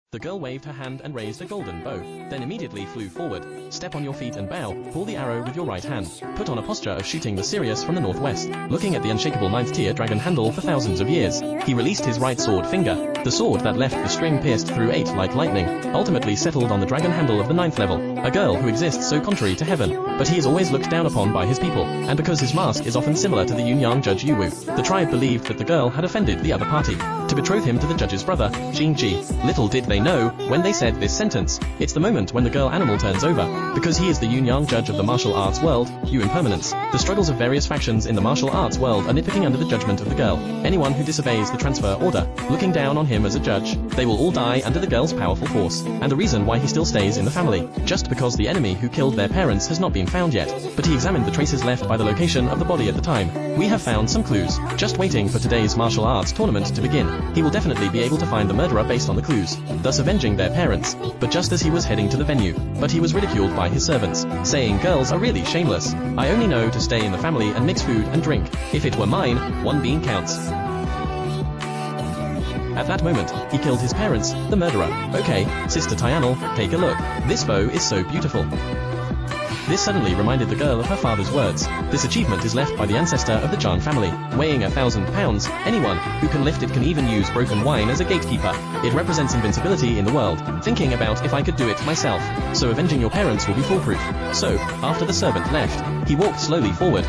The girl waved her hand and raised a golden bow, then immediately flew forward. Step on your feet and bow, pull the arrow with your right hand. Put on a posture of shooting the Sirius from the northwest, looking at the unshakable 9th tier dragon handle for thousands of years. He released his right sword finger. The sword that left the string pierced through 8 like lightning, ultimately settled on the dragon handle of the 9th level. A girl who exists so contrary to heaven, but he is always looked down upon by his people, and because his mask is often similar to the Yunyang judge Yuwu, the tribe believed that the girl had offended the other party to betroth him to the judge's brother, Jingji. Little did they know, when they said this sentence, it's the moment when the girl animal turns over, because he is the Yunyang judge of the martial arts world, Yu Impermanence. The struggles of various factions in the martial arts world are nitpicking under the judgment of the girl. Anyone who disobeys the transfer order, looking down on him as a judge, they will all die under the girl's powerful force, and the reason why he still stays in the family, just because the enemy who killed their parents has not been found yet, but he examined the traces left by the location of the body at the time. We have found some clues, just waiting for today's martial arts tournament to begin. He will definitely be able to find the murderer based on the clues, thus avenging their parents. But just as he was heading to the venue, but he was ridiculed by his servants, saying girls are really shameless. I only know to stay in the family and mix food and drink. If it were mine, 1 bean counts. At that moment, he killed his parents, the murderer. Okay, Sister Tianel, take a look. This bow is so beautiful. This suddenly reminded the girl of her father's words. This achievement is left by the ancestor of the Zhang family, weighing 1,000 pounds. Anyone who can lift it can even use broken wine as a gatekeeper. It represents invincibility in the world, thinking about if I could do it myself. So avenging your parents will be foolproof. So, after the servant left, he walked slowly forward.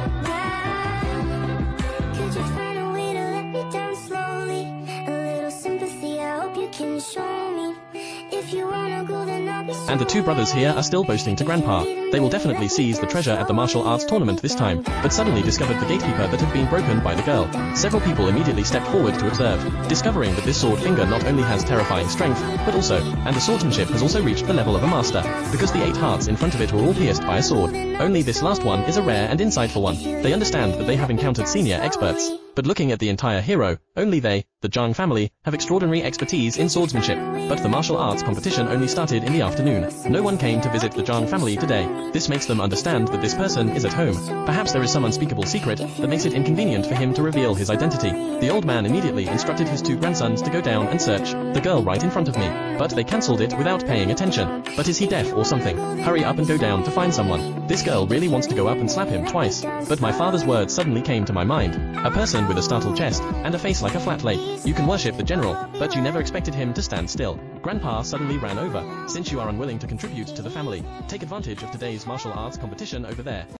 And the 2 brothers here are still boasting to Grandpa. They will definitely seize the treasure at the martial arts tournament this time, but suddenly discovered the gatekeeper that had been broken by the girl. Several people immediately stepped forward to observe, discovering that this sword finger not only has terrifying strength, but also, and the swordsmanship has also reached the level of a master, because the 8 hearts in front of it were all pierced by a sword. Only this last one is a rare and insightful one. They understand that they have encountered senior experts. But looking at the entire hero, only they, the Zhang family, have extraordinary expertise in swordsmanship. But the martial arts competition only started in the afternoon. No one came to visit the Zhang family today. This makes them understand that this person is at home. Perhaps there is some unspeakable secret that makes it inconvenient for him to reveal his identity. The old man immediately instructed his 2 grandsons to go down and search the girl right in front of me. But they cancelled it without paying attention. But is he deaf or something? Hurry up and go down to find someone. This girl really wants to go up and slap him twice. But my father's words suddenly came to my mind. A person with a startled chest and a face like a flat lake. You can worship the general, but you never expected him to stand still. Grandpa suddenly ran over. Since you are unwilling to contribute to the family, take advantage of today's martial arts competition over there.